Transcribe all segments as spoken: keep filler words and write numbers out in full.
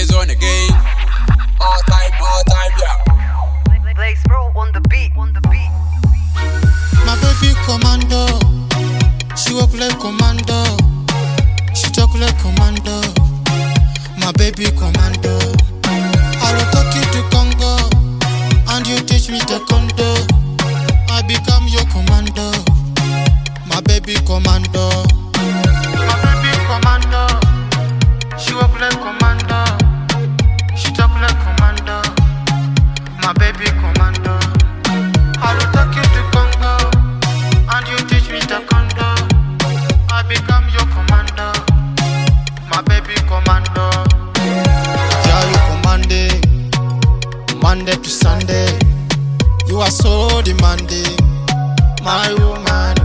Blaze on again. All time, all time, yeah. Blaze bro on the beat, on the beat. My baby commando, she walk like commando, she talk like commando. My baby commando, I will take you to Congo, and you teach me taekwondo. I become your commando, my baby commando. My baby commando, she walk like commando, she talk like commando. My baby commando, I will take you to Congo, and you teach me taekwondo. I become your commando, my baby commando. Yeah, you commanding, Monday to Sunday. You are so demanding, my woman.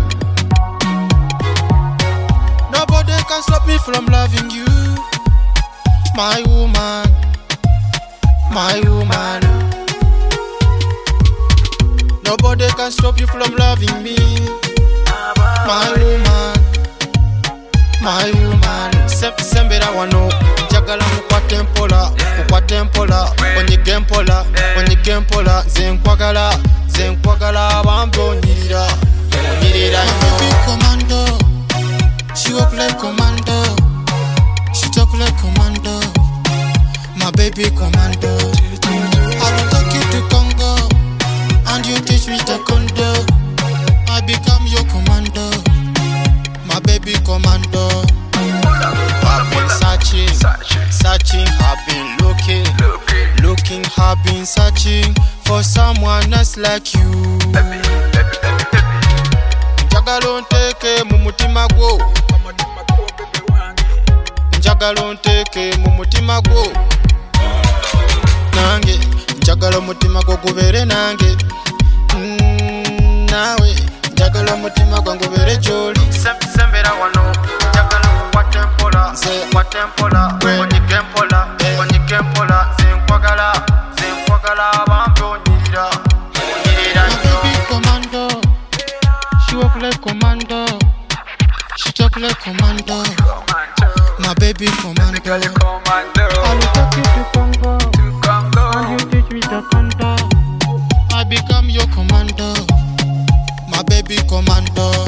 Nobody can stop me from loving you, my woman, my woman. Nobody can stop you from loving me, my woman, my woman. Sembera wano, njagala mukwate mpola, mukwate mpola, onyige mpola, onyige mpola. Nze nkwagala, nze nkwagala bambi onyirira, onyirira. My baby commando, she walk like commando, she talk like commando. My baby commando, I will take you to Congo, and you teach me taekwondo. I become your commando, my baby commando. I've been searching, searching, I've been looking, looking, I've been searching for someone else like you. Njagala onteke mu mutima gwo, njagala onteke mu mutima gwo, nange njagala omutima gwo gubeere nange. Mm, nawe njagala omutima gwange gubeere gy'oli. Sembera wano, njagala mukwate mpola, nze nkwate mpola, onyige mpola, onyige mpola. Nze nkwagala, nze nkwagala bambi onyirira, onyirira. My baby commando, she walk like commando, she talk like commando. My baby commando, I will take you to Congo, and you teach me taekwondo. I become your commando, my baby commando.